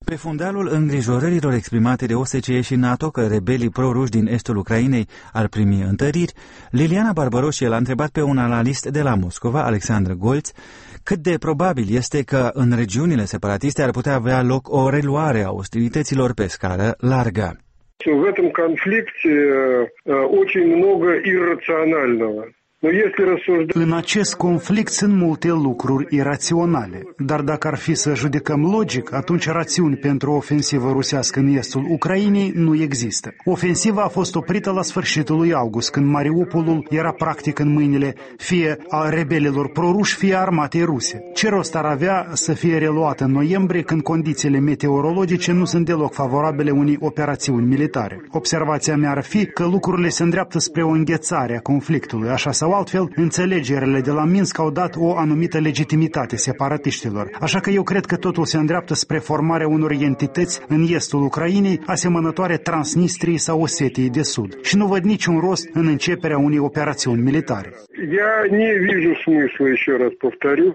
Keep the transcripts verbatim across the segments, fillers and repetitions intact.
Pe fundalul îngrijorărilor exprimate de O S C E și NATO că rebelii pro-ruși din estul Ucrainei ar primi întăriri, Liliana Barbaroșie l-a întrebat pe un analist de la Moscova, Alexandru Golț, cât de probabil este că în regiunile separatiste ar putea avea loc o reluare a ostilităților pe scară largă. В этом конфликте очень много иррационального. În acest conflict sunt multe lucruri iraționale, dar dacă ar fi să judecăm logic, atunci rațiuni pentru o ofensivă rusească în estul Ucrainei nu există. Ofensiva a fost oprită la sfârșitul lui august, când Mariupolul era practic în mâinile fie a rebelilor proruși, fie a armatei ruse. Ce rost ar avea să fie reluată în noiembrie, când condițiile meteorologice nu sunt deloc favorabile unei operațiuni militare? Observația mea ar fi că lucrurile se îndreaptă spre o înghețare a conflictului, așa sau altfel, înțelegerile de la Minsk au dat o anumită legitimitate separatiștilor. Așa că eu cred că totul se îndreaptă spre formarea unor entități în estul Ucrainei, asemănătoare Transnistriei sau Osetiei de Sud. Și nu văd niciun rost în începerea unei operațiuni militare. Я не вижу смысла, еще раз повторю,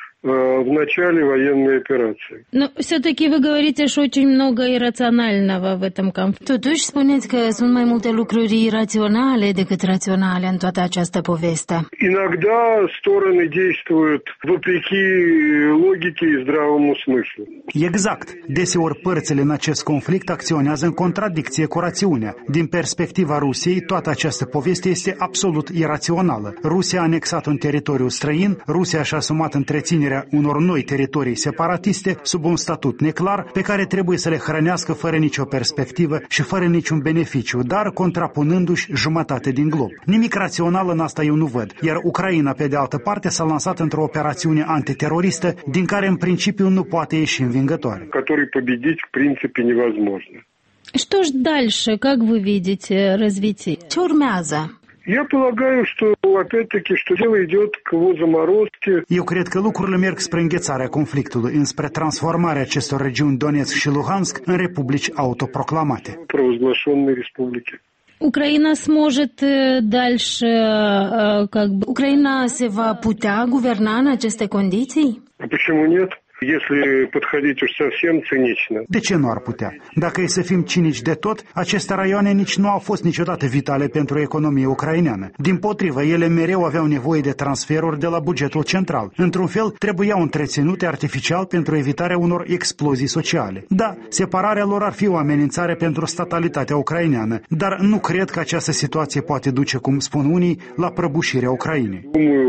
в начале военной операции. Но все-таки вы говорите, что очень много ирационального в этом конфликте. Totuși spuneți că sunt mai multe lucruri iraționale decât raționale în toată această poveste. Иногда стороны действуют вопреки логике и здравому смыслу. Exact. Deseori părțile în acest conflict acționează în contradicție cu rațiunea. Din perspectiva Rusiei, toată această poveste este absolut irațională. Rusia a anexat un teritoriu străin, Rusia și-a asumat întreținerea unor noi teritorii separatiste sub un statut neclar pe care trebuie să le hrănească fără nicio perspectivă și fără niciun beneficiu, dar contrapunându-și jumătate din glob. Nimic rațional în asta eu nu văd, iar Ucraina, pe de altă parte, s-a lansat într-o operațiune antiteroristă din care în principiu nu poate ieși învingătoare. Который победить в принципе невозможно. Что ж дальше? Как вы видите развитие? Ce urmează? Я полагаю, что, опять-таки, что дело идет к его заморозке. Eu cred că lucrurile merg spre înghețarea conflictului, înspre transformarea acestor regiuni Donetsk și Luhansk în republici autoproclamate. Провозглашенные республики. Украина сможет дальше, как бы... Ucraina se va putea guverna în aceste condiții? А почему нет? Если подходить уж совсем цинично. De ce nu ar putea? Dacă e să fim cinici de tot, aceste raioane nici nu au fost niciodată vitale pentru economia ucraineană. Dimpotrivă, ele mereu aveau nevoie de transferuri de la bugetul central. Într-un fel, trebuiau întreținute artificial pentru evitarea unor explozii sociale. Da, separarea lor ar fi o amenințare pentru statalitatea ucraineană, dar nu cred că această situație poate duce, cum spun unii, la prăbușirea Ucrainei.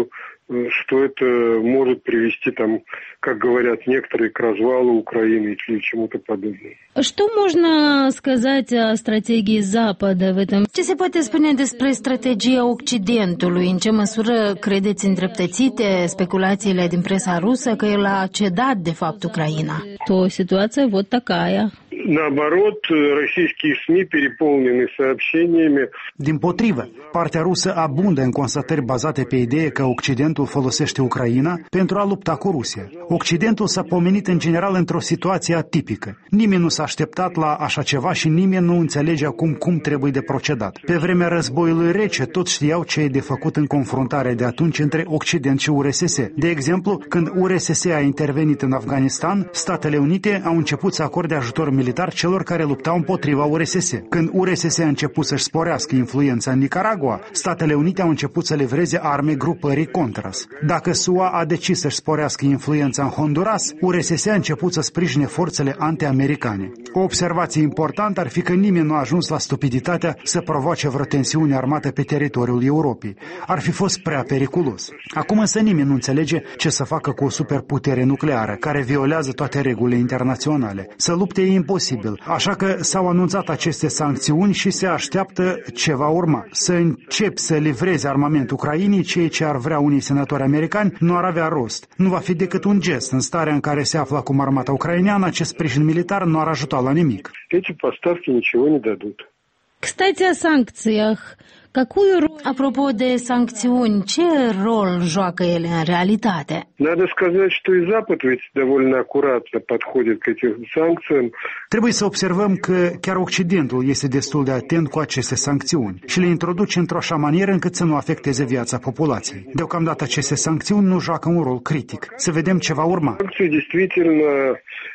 Что это может привести, там, как говорят некоторые, к развалу Украины или чему-то подобному. Что можно сказать о стратегии Запада в этом? Ce se poate spune despre strategia Occidentului? În ce măsură credeți îndreptățite speculațiile din presa rusă că el a cedat de fapt Ucraina? То ситуация вот такая. Наоборот, российские СМИ переполнены сообщениями. Dimpotrivă, partea rusă abundă în constatări bazate pe ideea că Occidentul folosește Ucraina pentru a lupta cu Rusia. Occidentul s-a pomenit în general într-o situație atipică. Nimeni nu s-a așteptat la așa ceva și nimeni nu înțelege acum cum trebuie de procedat. Pe vremea războiului rece, toți știau ce e de făcut în confruntarea de atunci între Occident și U R S S. De exemplu, când U R S S a intervenit în Afganistan, Statele Unite au început să acorde ajutor militar celor care luptau împotriva U R S S. Când U R S S a început să-și sporească influența în Nicaragua, Statele Unite au început să livreze arme grupării Contras. Dacă S U A a decis să-și sporească influența în Honduras, U R S S a început să sprijine forțele anti-americane. O observație importantă ar fi că nimeni nu a ajuns la stupiditatea să provoace vreo tensiune armată pe teritoriul Europei. Ar fi fost prea periculos. Acum însă nimeni nu înțelege ce să facă cu o superputere nucleară, care violează toate regulile internaționale. Să lupte e imposibil, așa că s-au anunțat aceste sancțiuni și se așteaptă ce va urma. Să încep să livreze armament Ucrainei, ceea ce ar vrea unii senatori americani, nu ar avea rost. Nu va fi decât un gest. În starea în care se află acum armata ucraineană, acest sprijin militar nu ar ajuta la nimic. Эти поставки ничего не дадут. Кстати, о санкциях. Какую роль... Apropo de sancțiuni, ce rol joacă ele în realitate? Надо сказать, что и Запад ведь довольно аккуратно подходит к этим санкциям. Trebuie să observăm că chiar Occidentul este destul de atent cu aceste sancțiuni și le introduce într-o așa manieră încât să nu afecteze viața populației. Deocamdată aceste sancțiuni nu joacă un rol critic. Să vedem ce va urma. Санкции действительно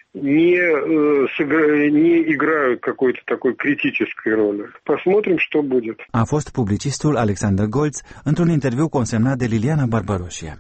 не, не играют какой-то такой критической роли. Посмотрим, что будет. A fost publicistul Alexander Golz într-un interviu consemnat de Liliana Barbaroșia.